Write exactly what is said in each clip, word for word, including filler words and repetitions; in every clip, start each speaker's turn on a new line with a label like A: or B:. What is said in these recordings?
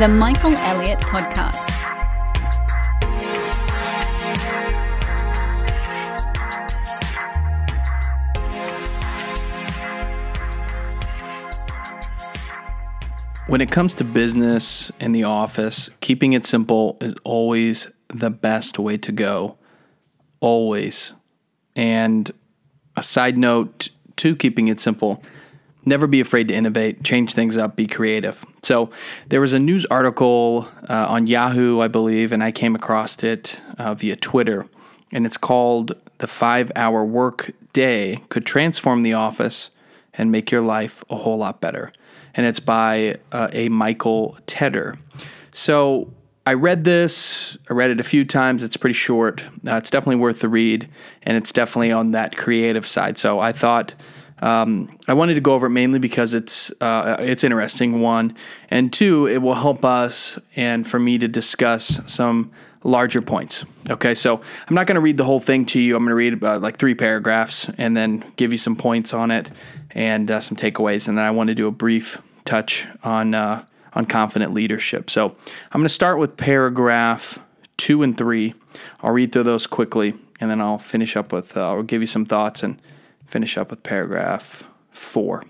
A: the Michael Elliott Podcast.
B: When it comes to business in the office, keeping it simple is always the best way to go. Always. And a side note to keeping it simple, never be afraid to innovate, change things up, be creative. So there was a news article uh, on Yahoo, I believe, and I came across it uh, via Twitter. And it's called "The Five-Hour Work Day Could Transform the Office and Make Your Life a Whole Lot Better." And it's by uh, a Michael Tedder. So I read this. I read it a few times. It's pretty short. Uh, it's definitely worth the read, and it's definitely on that creative side. So I thought um, I wanted to go over it mainly because it's uh, it's interesting, one, and two, it will help us and for me to discuss some larger points. Okay, so I'm not going to read the whole thing to you. I'm going to read about like three paragraphs and then give you some points on it and uh, some takeaways, and then I want to do a brief touch on uh, on confident leadership. So I'm going to start with paragraph two and three. I'll read through those quickly, and then I'll finish up with uh, I'll give you some thoughts and finish up with paragraph four.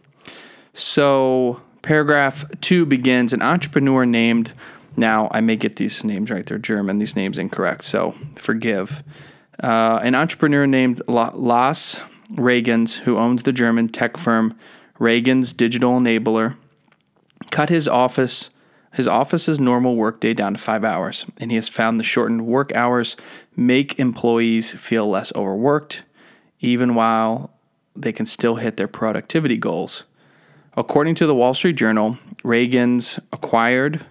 B: So paragraph two begins: an entrepreneur named, now I may get these names right, they're German, these names incorrect, so forgive. Uh, an entrepreneur named Lars Regens, who owns the German tech firm Regens Digital Enabler, cut his office his office's normal workday down to five hours, and he has found the shortened work hours make employees feel less overworked, even while they can still hit their productivity goals. According to the Wall Street Journal, Regens acquired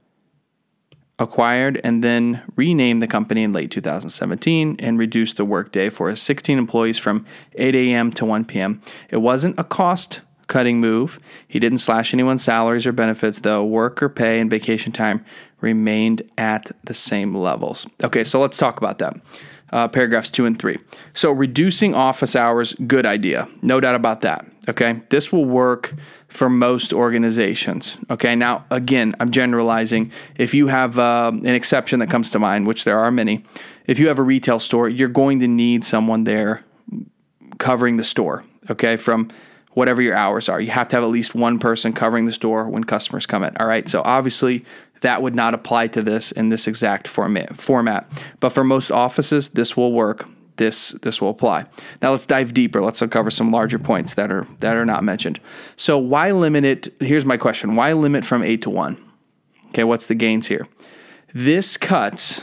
B: acquired and then renamed the company in late two thousand seventeen and reduced the workday for his sixteen employees from eight a.m. to one p.m. It wasn't a cost-cutting move. He didn't slash anyone's salaries or benefits, though. Worker pay and vacation time remained at the same levels. Okay, so let's talk about that. Uh, paragraphs two and three. So reducing office hours, good idea. No doubt about that. Okay, this will work for most organizations. Okay, now again, I'm generalizing. If you have uh, an exception that comes to mind, which there are many, if you have a retail store, you're going to need someone there covering the store. Okay, from whatever your hours are, you have to have at least one person covering the store when customers come in. All right, so obviously that would not apply to this in this exact format. Format, but for most offices, this will work. This this will apply. Now let's dive deeper. Let's uncover some larger points that are that are not mentioned. So why limit it? Here's my question: why limit from eight to one? Okay, what's the gains here? This cuts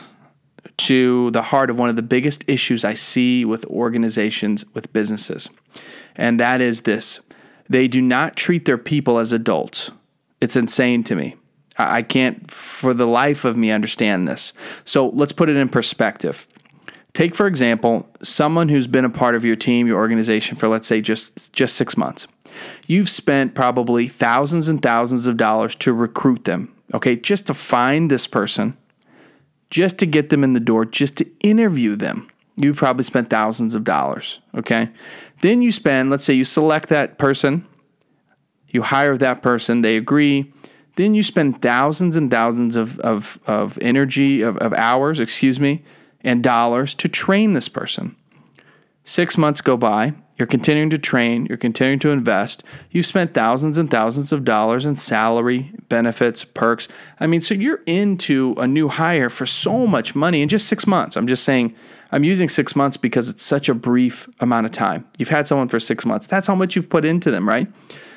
B: to the heart of one of the biggest issues I see with organizations, with businesses, and that is this: they do not treat their people as adults. It's insane to me. I can't, for the life of me, understand this. So let's put it in perspective. Take, for example, someone who's been a part of your team, your organization for, let's say, just, just six months. You've spent probably thousands and thousands of dollars to recruit them, okay, just to find this person, just to get them in the door, just to interview them. You've probably spent thousands of dollars, okay? Then you spend, let's say you select that person, you hire that person, they agree. Then you spend thousands and thousands of, of, of energy, of, of hours, excuse me, and dollars to train this person. Six months go by. You're continuing to train. You're continuing to invest. You've spent thousands and thousands of dollars in salary, benefits, perks. I mean, so you're into a new hire for so much money in just six months. I'm just saying, I'm using six months because it's such a brief amount of time. You've had someone for six months. That's how much you've put into them, right?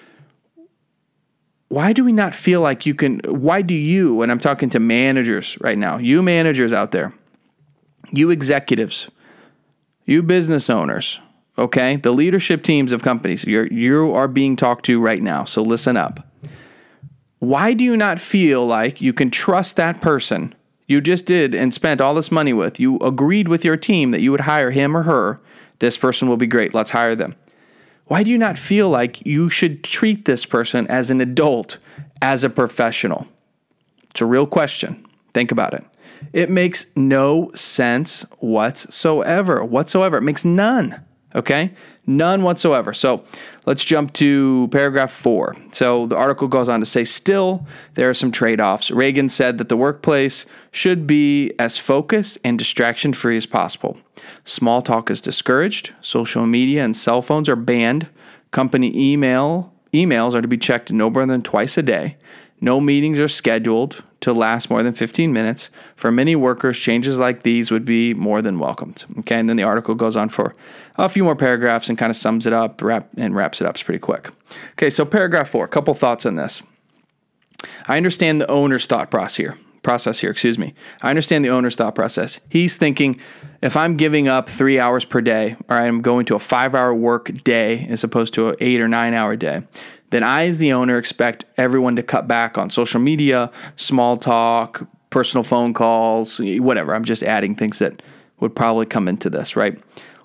B: Why do we not feel like you can, why do you, and I'm talking to managers right now, you managers out there, you executives, you business owners, okay, the leadership teams of companies, you're, you are being talked to right now, so listen up. Why do you not feel like you can trust that person you just did and spent all this money with? You agreed with your team that you would hire him or her. This person will be great. Let's hire them. Why do you not feel like you should treat this person as an adult, as a professional? It's a real question. Think about it. It makes no sense whatsoever. Whatsoever. It makes none. Okay? None whatsoever. So let's jump to paragraph four. So the article goes on to say, still, there are some trade-offs. Reagan said that the workplace should be as focused and distraction-free as possible. Small talk is discouraged. Social media and cell phones are banned. Company email emails are to be checked no more than twice a day. No meetings are scheduled to last more than fifteen minutes. For many workers, changes like these would be more than welcomed. Okay, and then the article goes on for a few more paragraphs and kind of sums it up wrap, and wraps it up pretty quick. Okay, so paragraph four, a couple thoughts on this. I understand the owner's thought process here. Process here, excuse me. I understand the owner's thought process. He's thinking, if I'm giving up three hours per day, or I'm going to a five-hour work day as opposed to an eight or nine-hour day, then I, as the owner, expect everyone to cut back on social media, small talk, personal phone calls, whatever. I'm just adding things that would probably come into this, right?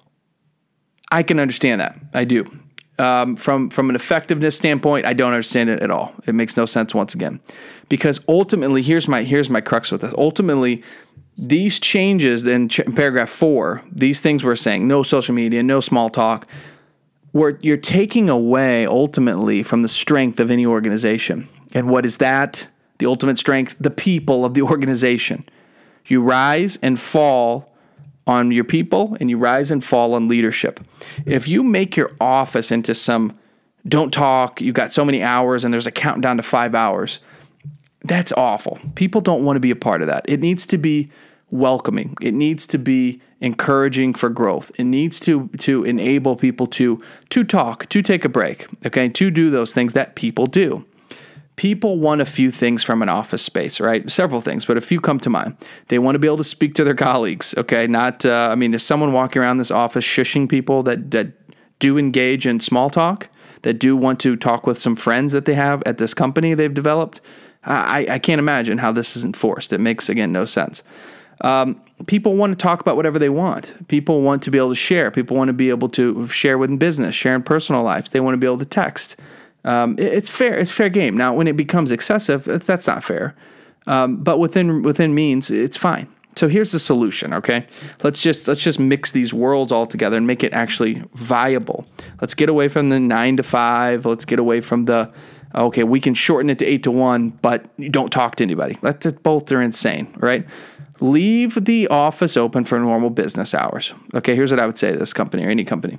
B: I can understand that. I do. Um, from, from an effectiveness standpoint, I don't understand it at all. It makes no sense once again. Because ultimately, here's my here's my crux with this. Ultimately, these changes in ch- paragraph four, these things we're saying, no social media, no small talk, where you're taking away ultimately from the strength of any organization. And what is that? The ultimate strength? The people of the organization. You rise and fall on your people, and you rise and fall on leadership. If you make your office into some don't talk, you got so many hours and there's a countdown to five hours, that's awful. People don't want to be a part of that. It needs to be welcoming. It needs to be encouraging for growth. It needs to to enable people to to talk, to take a break, okay, to do those things that people do. People want a few things from an office space, right? Several things, but a few come to mind. They want to be able to speak to their colleagues, okay? Not, uh, I mean, is someone walking around this office shushing people that, that do engage in small talk, that do want to talk with some friends that they have at this company they've developed? I, I can't imagine how this is enforced. It makes, again, no sense. Um, people want to talk about whatever they want. People want to be able to share. People want to be able to share within business, share in personal lives. They want to be able to text. Um, it, it's fair. It's fair game. Now, when it becomes excessive, that's not fair. Um, but within within means, it's fine. So here's the solution. Okay, let's just let's just mix these worlds all together and make it actually viable. Let's get away from the nine to five. Let's get away from the okay. We can shorten it to eight to one, but you don't talk to anybody. That's both are insane, right? Leave the office open for normal business hours. Okay, here's what I would say to this company or any company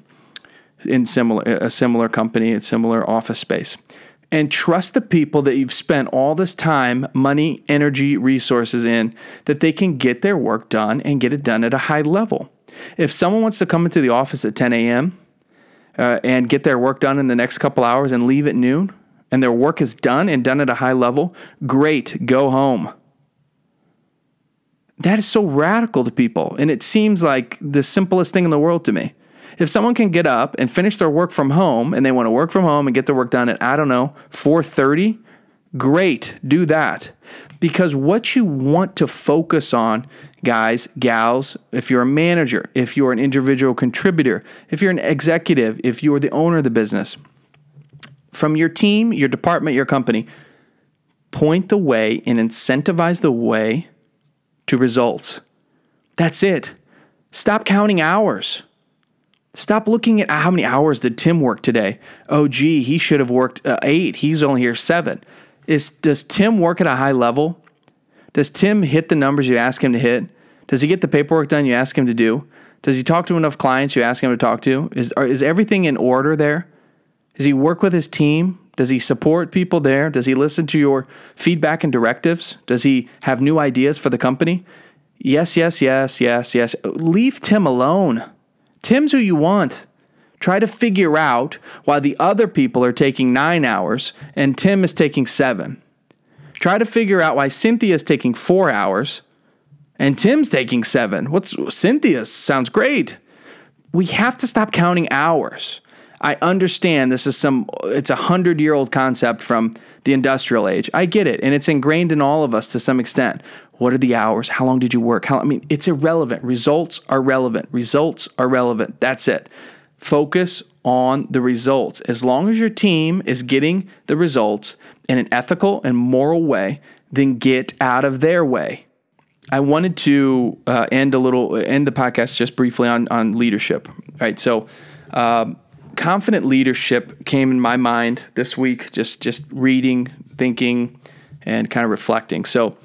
B: in similar a similar company, a similar office space. And trust the people that you've spent all this time, money, energy, resources in, that they can get their work done and get it done at a high level. If someone wants to come into the office at ten a.m. Uh, and get their work done in the next couple hours and leave at noon, and their work is done and done at a high level, great, go home. That is so radical to people, and it seems like the simplest thing in the world to me. If someone can get up and finish their work from home, and they want to work from home and get their work done at, I don't know, four thirty, great, do that. Because what you want to focus on, guys, gals, if you're a manager, if you're an individual contributor, if you're an executive, if you're the owner of the business, from your team, your department, your company, point the way and incentivize the way to results. That's it. Stop counting hours. Stop looking at how many hours did Tim work today. Oh, gee, he should have worked uh, eight. He's only here seven. Is does Tim work at a high level? Does Tim hit the numbers you ask him to hit? Does he get the paperwork done you ask him to do? Does he talk to enough clients you ask him to talk to? Is are, is everything in order there? Does he work with his team? Does he support people there? Does he listen to your feedback and directives? Does he have new ideas for the company? Yes, yes, yes, yes, yes. Leave Tim alone. Tim's who you want. Try to figure out why the other people are taking nine hours and Tim is taking seven. Try to figure out why Cynthia's taking four hours and Tim's taking seven. What's Cynthia's? Sounds great. We have to stop counting hours. I understand this is some, it's a hundred-year-old concept from the industrial age. I get it, and it's ingrained in all of us to some extent. What are the hours? How long did you work? How, I mean, it's irrelevant. Results are relevant. Results are relevant. That's it. Focus on the results. As long as your team is getting the results in an ethical and moral way, then get out of their way. I wanted to uh, end a little, end the podcast just briefly on, on leadership, right? So Um, confident leadership came in my mind this week, just just reading, thinking, and kind of reflecting. So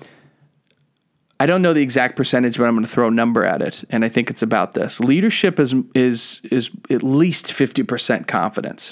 B: I don't know the exact percentage, but I'm going to throw a number at it, and I think it's about this. Leadership is is is at least fifty percent confidence.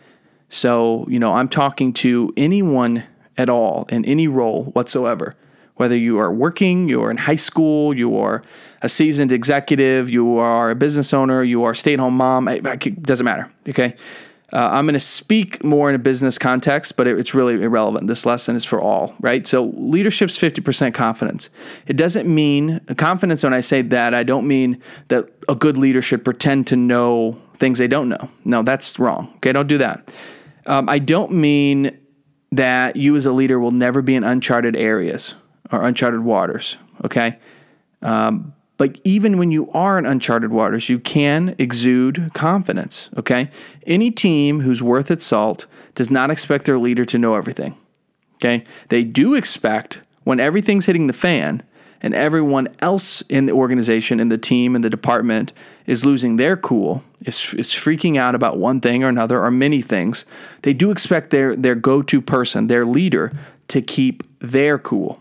B: So, you know, I'm talking to anyone at all in any role whatsoever, whether you are working, you are in high school, you are a seasoned executive, you are a business owner, you are a stay-at-home mom, it doesn't matter, okay? Uh, I'm going to speak more in a business context, but it, it's really irrelevant. This lesson is for all, right? So leadership's fifty percent confidence. It doesn't mean, confidence when I say that, I don't mean that a good leader should pretend to know things they don't know. No, that's wrong, okay? Don't do that. Um, I don't mean that you as a leader will never be in uncharted areas or uncharted waters, okay? Um, but even when you are in uncharted waters, you can exude confidence, okay? Any team who's worth its salt does not expect their leader to know everything, okay? They do expect when everything's hitting the fan and everyone else in the organization, in the team, in the department is losing their cool, is, is freaking out about one thing or another or many things, they do expect their, their go-to person, their leader, to keep their cool.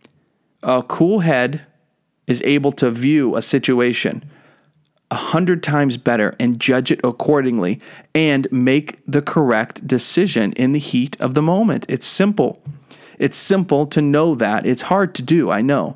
B: A cool head is able to view a situation a hundred times better and judge it accordingly and make the correct decision in the heat of the moment. It's simple. It's simple to know that. It's hard to do, I know.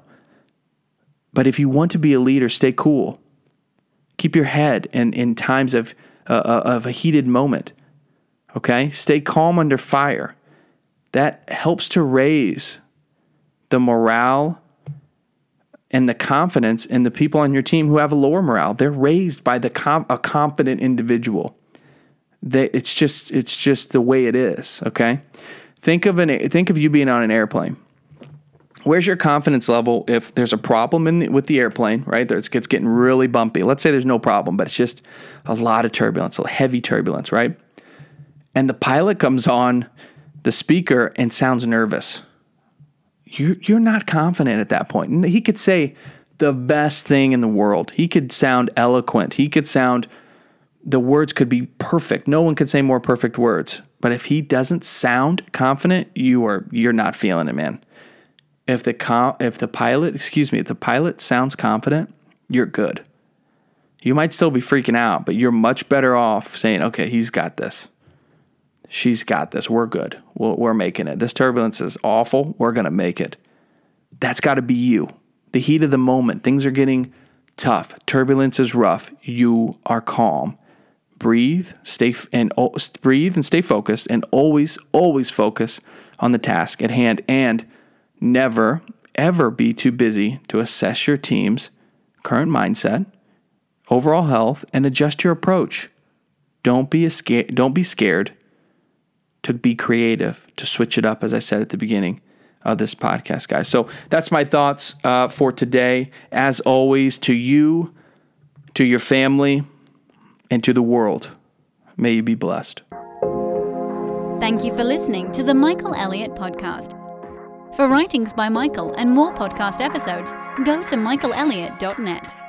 B: But if you want to be a leader, stay cool. Keep your head in, in times of, uh, of a heated moment. Okay? Stay calm under fire. That helps to raise the morale and the confidence in the people on your team who have a lower morale. They're raised by the com- a confident individual. They, it's just it's just the way it is. Okay, think of an think of you being on an airplane. Where's your confidence level if there's a problem in the, with the airplane? Right, there's it's getting really bumpy. Let's say there's no problem, but it's just a lot of turbulence, a heavy turbulence, right? And the pilot comes on the speaker and sounds nervous. You're, you're not confident at that point. He could say the best thing in the world. He could sound eloquent. He could sound, the words could be perfect. No one could say more perfect words. But if he doesn't sound confident, you are, you're not feeling it, man. If the com, if the pilot, excuse me, if the pilot sounds confident, you're good. You might still be freaking out, but you're much better off saying, okay, he's got this. She's got this. We're good. We're making it. This turbulence is awful. We're going to make it. That's got to be you. The heat of the moment. Things are getting tough. Turbulence is rough. You are calm. Breathe, stay f- and oh, breathe and stay focused, and always, always focus on the task at hand. And never, ever be too busy to assess your team's current mindset, overall health, and adjust your approach. Don't be a sca- Don't be scared to be creative, to switch it up, as I said at the beginning of this podcast, guys. So that's my thoughts uh, for today. As always, to you, to your family, and to the world, may you be blessed.
A: Thank you for listening to the Michael Elliott Podcast. For writings by Michael and more podcast episodes, go to michael elliott dot net.